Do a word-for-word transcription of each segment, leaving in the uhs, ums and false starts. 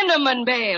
Cinnamon Bear.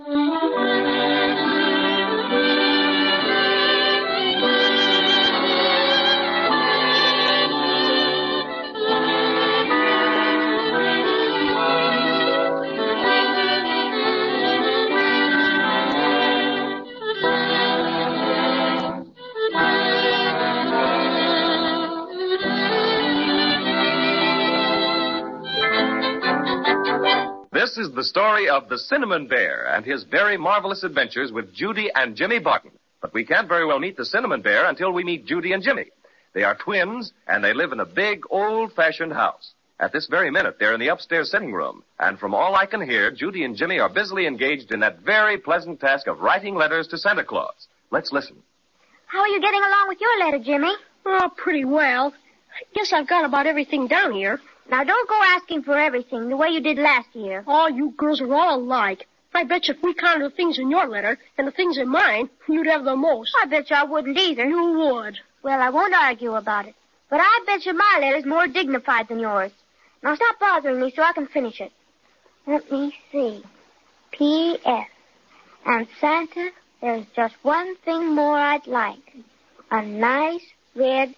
This is the story of the Cinnamon Bear and his very marvelous adventures with Judy and Jimmy Barton. But we can't very well meet the Cinnamon Bear until we meet Judy and Jimmy. They are twins, and they live in a big, old-fashioned house. At this very minute, they're in the upstairs sitting room. And from all I can hear, Judy and Jimmy are busily engaged in that very pleasant task of writing letters to Santa Claus. Let's listen. How are you getting along with your letter, Jimmy? Oh, pretty well. I guess I've got about everything down here. Now, don't go asking for everything the way you did last year. Oh, you girls are all alike. I bet you if we counted the things in your letter and the things in mine, you'd have the most. I bet you I wouldn't either. You would. Well, I won't argue about it. But I bet you my letter's more dignified than yours. Now, stop bothering me so I can finish it. Let me see. P S And Santa, there's just one thing more I'd like. A nice red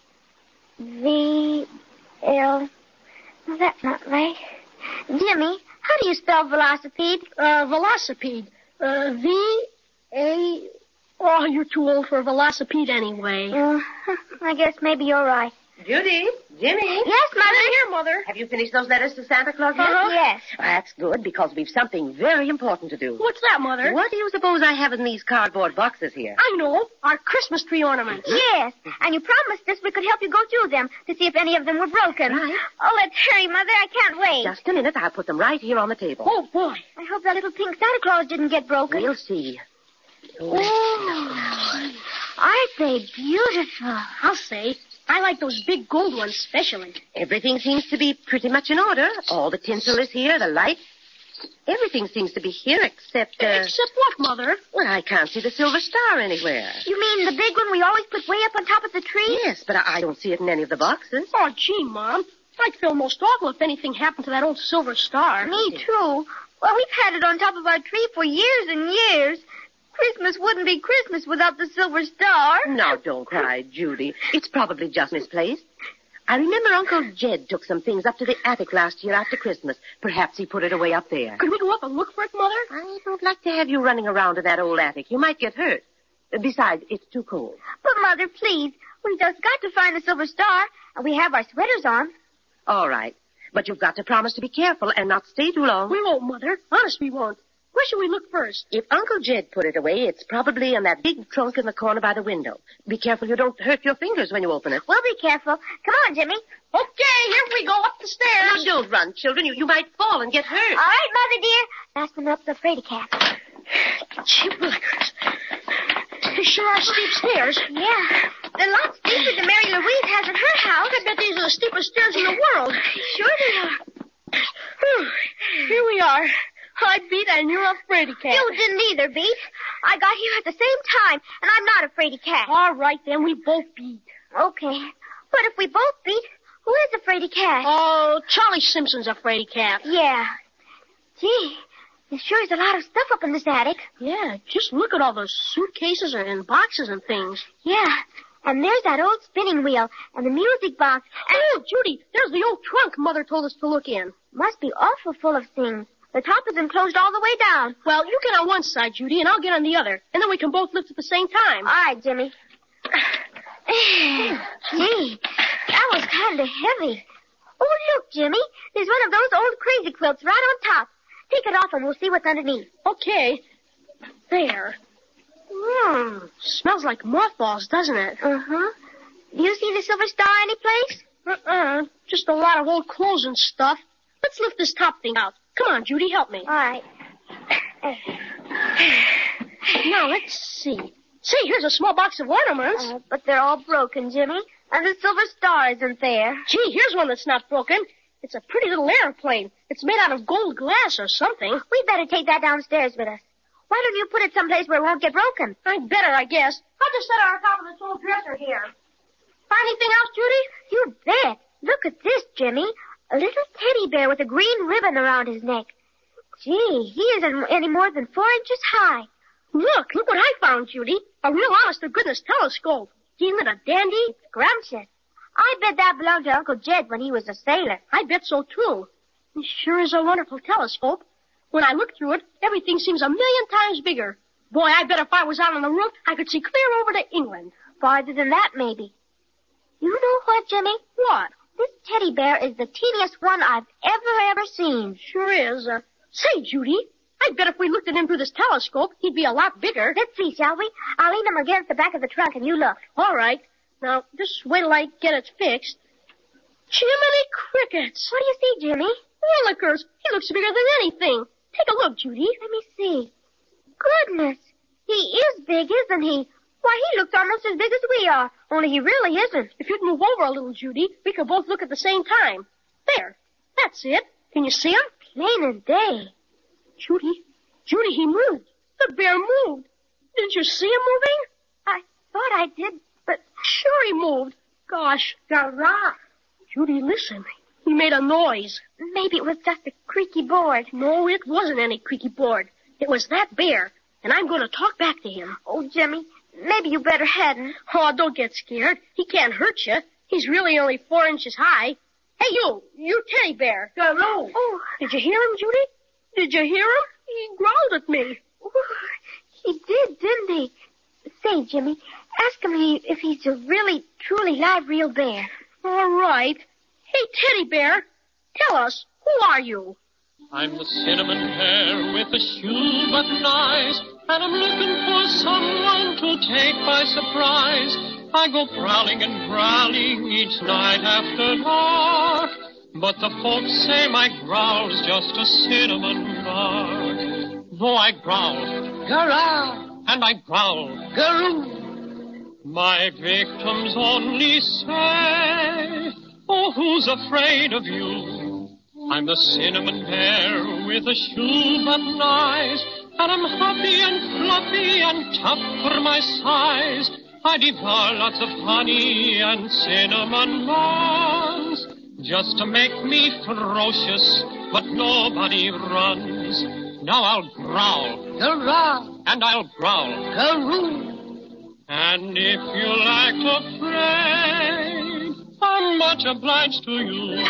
V L... Oh, that's not right. Jimmy, how do you spell velocipede? Uh, velocipede. Uh, V A... Oh, you're too old for a velocipede anyway. Uh, I guess maybe you're right. Judy, Jimmy. Yes, Mother. I'm here, Mother. Have you finished those letters to Santa Claus yet? Uh-huh. Yes. Well, that's good, because we've something very important to do. What's that, Mother? What do you suppose I have in these cardboard boxes here? I know. Our Christmas tree ornaments. Yes, and you promised us we could help you go through them to see if any of them were broken. Right. Oh, let's hurry, Mother. I can't wait. Just a minute. I'll put them right here on the table. Oh, boy. I hope that little pink Santa Claus didn't get broken. We'll see. Oh, aren't they beautiful? I'll say. I like those big gold ones especially. Everything seems to be pretty much in order. All the tinsel is here, the lights. Everything seems to be here except... Uh... Except what, Mother? Well, I can't see the silver star anywhere. You mean the big one we always put way up on top of the tree? Yes, but I, I don't see it in any of the boxes. Oh, gee, Mom. I'd feel most awful if anything happened to that old silver star. Me, too. Well, we've had it on top of our tree for years and years. Christmas wouldn't be Christmas without the silver star. Now, don't cry, Judy. It's probably just misplaced. I remember Uncle Jed took some things up to the attic last year after Christmas. Perhaps he put it away up there. Could we go up and look for it, Mother? I don't like to have you running around in that old attic. You might get hurt. Besides, it's too cold. But, Mother, please, we've just got to find the silver star, and we have our sweaters on. All right. But you've got to promise to be careful and not stay too long. We won't, Mother. Honest, we won't. Where should we look first? If Uncle Jed put it away, it's probably in that big trunk in the corner by the window. Be careful you don't hurt your fingers when you open it. We'll be careful. Come on, Jimmy. Okay, here we go up the stairs. Now, don't run, children. You, you might fall and get hurt. All right, Mother dear. Fasten up the fraidy cat. Gee willikers. They sure are steep stairs. Yeah. They're a lot steeper than Mary Louise has in her house. I bet these are the steepest stairs in the world. Sure they are. Whew. Here we are. I beat and you're a fraidy cat. You didn't either, Beat. I got here at the same time, and I'm not a fraidy cat. All right, then. We both beat. Okay. But if we both beat, who is a fraidy cat? Oh, Charlie Simpson's a fraidy cat. Yeah. Gee, there sure is a lot of stuff up in this attic. Yeah, just look at all those suitcases and boxes and things. Yeah. And there's that old spinning wheel and the music box. And... Oh, Judy, there's the old trunk Mother told us to look in. Must be awful full of things. The top is enclosed all the way down. Well, you get on one side, Judy, and I'll get on the other. And then we can both lift at the same time. All right, Jimmy. Gee, that was kind of heavy. Oh, look, Jimmy. There's one of those old crazy quilts right on top. Take it off and we'll see what's underneath. Okay. There. Hmm. Smells like mothballs, doesn't it? Uh-huh. Do you see the silver star anyplace? Uh-uh. Just a lot of old clothes and stuff. Let's lift this top thing out. Come on, Judy, help me. All right. Now, let's see. Say, here's a small box of ornaments. Uh, but they're all broken, Jimmy. And the silver star isn't there. Gee, here's one that's not broken. It's a pretty little airplane. It's made out of gold glass or something. We'd better take that downstairs with us. Why don't you put it someplace where it won't get broken? I'd better, I guess. I'll just set it on top of this old dresser here. Find anything else, Judy? You bet. Look at this, Jimmy. A little teddy bear with a green ribbon around his neck. Gee, he isn't any more than four inches high. Look, look what I found, Judy. A real honest-to-goodness telescope. Isn't it a dandy? It's scrumptious. I bet that belonged to Uncle Jed when he was a sailor. I bet so, too. It sure is a wonderful telescope. When I look through it, everything seems a million times bigger. Boy, I bet if I was out on the roof, I could see clear over to England. Farther than that, maybe. You know what, Jimmy? What? This teddy bear is the teeniest one I've ever, ever seen. Sure is. Uh, say, Judy, I bet if we looked at him through this telescope, he'd be a lot bigger. Let's see, shall we? I'll lean him against the back of the trunk and you look. All right. Now, just wait till I get it fixed. Jiminy crickets! What do you see, Jimmy? Willikers! He looks bigger than anything. Take a look, Judy. Let me see. Goodness! He is big, isn't he? Why, he looks almost as big as we are, only he really isn't. If you'd move over a little, Judy, we could both look at the same time. There. That's it. Can you see him? Plain as day. Judy, Judy, he moved. The bear moved. Did you see him moving? I thought I did, but... Sure he moved. Gosh. Garage. Judy, listen. He made a noise. Maybe it was just a creaky board. No, it wasn't any creaky board. It was that bear, and I'm going to talk back to him. Oh, Jimmy, maybe you better hadn't. Oh, don't get scared. He can't hurt you. He's really only four inches high. Hey, you, you teddy bear. Hello. Oh, did you hear him, Judy? Did you hear him? He growled at me. Oh, he did, didn't he? Say, Jimmy, ask him if he's a really, truly live, real bear. All right. Hey, teddy bear, tell us, who are you? I'm the cinnamon bear with the shoe button eyes, and I'm looking for someone to take by surprise. I go prowling and growling each night after dark, but the folks say my growl's just a cinnamon bark. Though I growl, Growl, and I growl, garoo, my victims only say, oh, who's afraid of you? I'm the cinnamon bear with the shoe button eyes, and I'm huffy and fluffy and tough for my size. I devour lots of honey and cinnamon buns, just to make me ferocious, but nobody runs. Now I'll growl, growl, and I'll growl, garoo. And if you act afraid, I'm much obliged to you.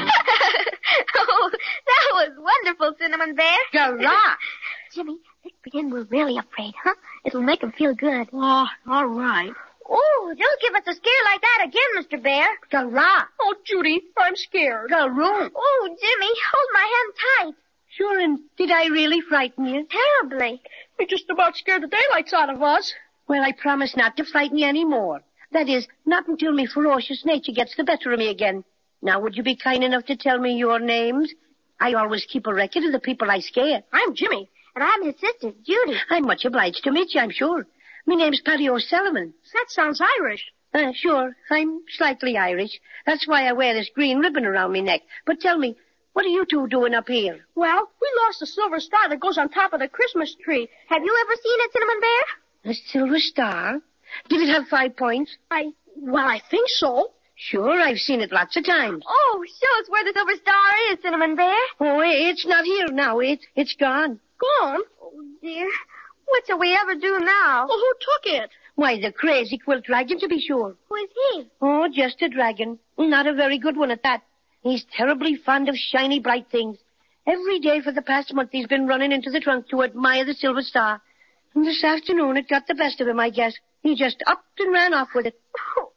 Oh, that was wonderful, Cinnamon Bear. Garage. Jimmy, let's pretend we're really afraid, huh? It'll make him feel good. Oh, all right. Oh, don't give us a scare like that again, Mister Bear. Garage. Oh, Judy, I'm scared. Garoo. Oh, Jimmy, hold my hand tight. Sure, and did I really frighten you? Terribly. You just about scared the daylights out of us. Well, I promise not to frighten you any more. That is, not until my ferocious nature gets the better of me again. Now, would you be kind enough to tell me your names? I always keep a record of the people I scare. I'm Jimmy. And I'm his sister, Judy. I'm much obliged to meet you, I'm sure. My name's Paddy O'Sullivan. That sounds Irish. Uh, sure, I'm slightly Irish. That's why I wear this green ribbon around my neck. But tell me, what are you two doing up here? Well, we lost the silver star that goes on top of the Christmas tree. Have you ever seen it, Cinnamon Bear? A silver star? Did it have five points? I, well, I think so. Sure, I've seen it lots of times. Oh, show us where the silver star is, Cinnamon Bear. Oh, it's not here now. It, it's gone. Gone? Oh, dear. What shall we ever do now? Well, who took it? Why, the crazy quilt dragon, to be sure. Who is he? Oh, just a dragon. Not a very good one at that. He's terribly fond of shiny, bright things. Every day for the past month he's been running into the trunk to admire the silver star. And this afternoon it got the best of him, I guess. He just upped and ran off with it. Oh,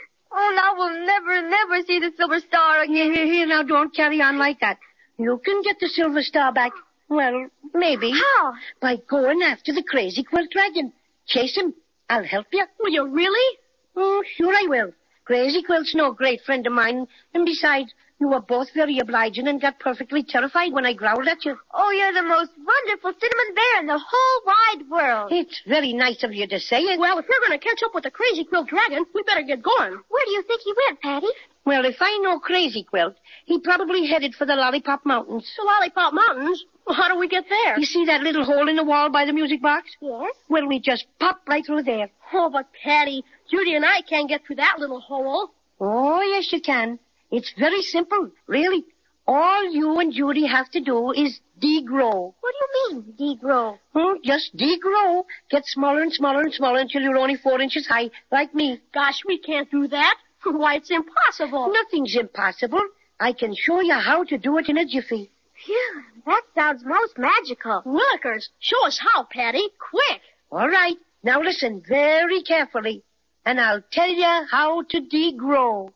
oh now we'll never, never see the silver star again. Here, here, now don't carry on like that. You can get the silver star back. Well, maybe. How? By going after the crazy quilt dragon. Chase him. I'll help you. Will you really? Oh, sure I will. Crazy Quilt's no great friend of mine. And besides, you were both very obliging and got perfectly terrified when I growled at you. Oh, you're the most wonderful Cinnamon Bear in the whole wide world. It's very nice of you to say it. Well, if we're going to catch up with the crazy quilt dragon, we better get going. Where do you think he went, Patty? Well, if I know Crazy Quilt, he probably headed for the Lollipop Mountains. The Lollipop Mountains? Well, how do we get there? You see that little hole in the wall by the music box? Yes. Well, we just pop right through there. Oh, but Patty, Judy and I can't get through that little hole. Oh, yes, you can. It's very simple, really. All you and Judy have to do is degrow. What do you mean, degrow? Oh, just degrow. Get smaller and smaller and smaller until you're only four inches high, like me. Gosh, we can't do that. Why, it's impossible. Nothing's impossible. I can show you how to do it in a jiffy. Phew, that sounds most magical. Willikers, show us how, Patty. Quick. All right. Now listen very carefully, and I'll tell you how to degrow.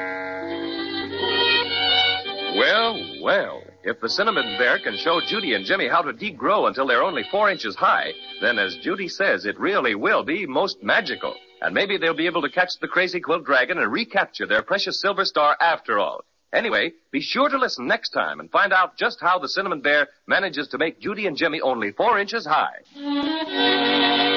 Well, well, if the Cinnamon Bear can show Judy and Jimmy how to degrow until they're only four inches high, then as Judy says, it really will be most magical. And maybe they'll be able to catch the Crazy Quilt Dragon and recapture their precious silver star after all. Anyway, be sure to listen next time and find out just how the Cinnamon Bear manages to make Judy and Jimmy only four inches high.